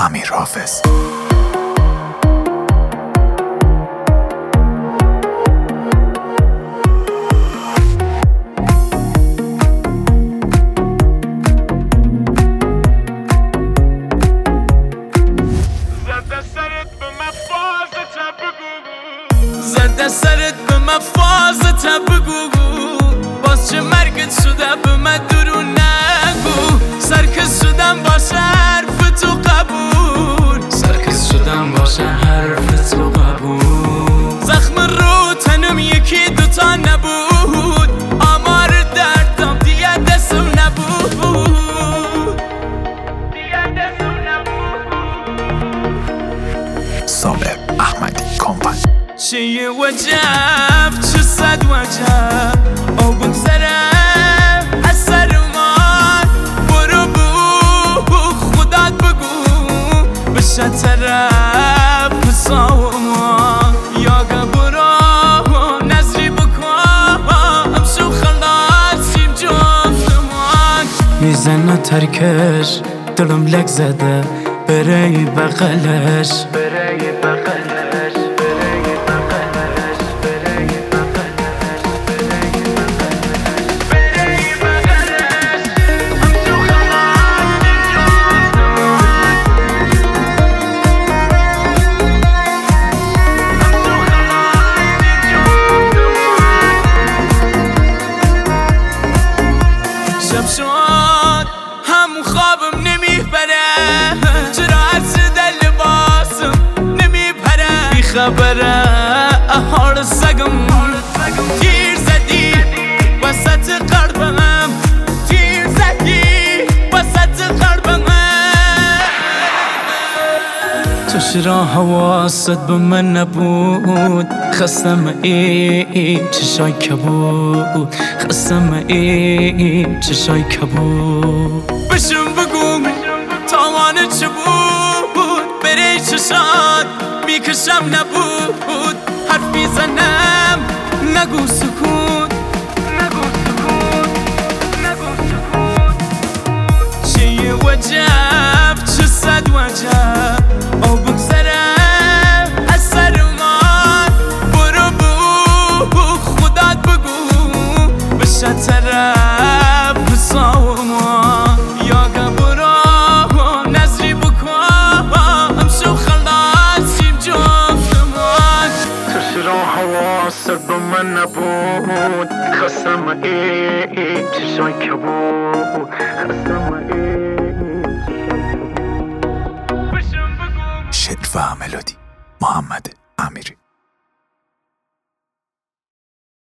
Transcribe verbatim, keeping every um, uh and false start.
امیر حافظ. زده سرت به من فازت بگو، باز چه مرگت شده به من درو نگو. سرکس شدم باشه حرف تو قبول، سرکس شدم باشه حرف تو قبول. زخم رو تنم یکی دوتا نبود، آمار دردم دیگه دستم نبود، دیگه دستم نبود. صابر احمدی کمپانی. چه یه وجب چه صد وجب او بگذره از سر من. برو بو خودت بگو بشه طرف سامان. یا برو نظری بکن امشو خلاصیم جفتمان. میزنه ترکش دلم لک زده بره بغلش، بره بغلش. شب شد همون خوابم نمیبره، چرا عرض در لباسم نمیپره. بی خبره حال سگم تیر زدی وسط قلبم، تیر زدی وسط قلبم. تو چرا حواست به من نبود؟ خستم ای چشای کبود، خستم ای چشای کبود. بشم بگو تاوان چه بود؟ بره چشات میکشم نبود. حرفی زنم نگو سکوت، نگو سکوت، نگو سکوت. چه یه وجب چه صد وجب او بگذره از سر من. برو بو خودت بگو بشه طرف سامان. یا برو نظری بکن امشو خلاصیم جفتمان. تو چرا حواست به من نبود؟ خستم ای چشای کبود، خستم ای. شعر و ملودی محمد امیری.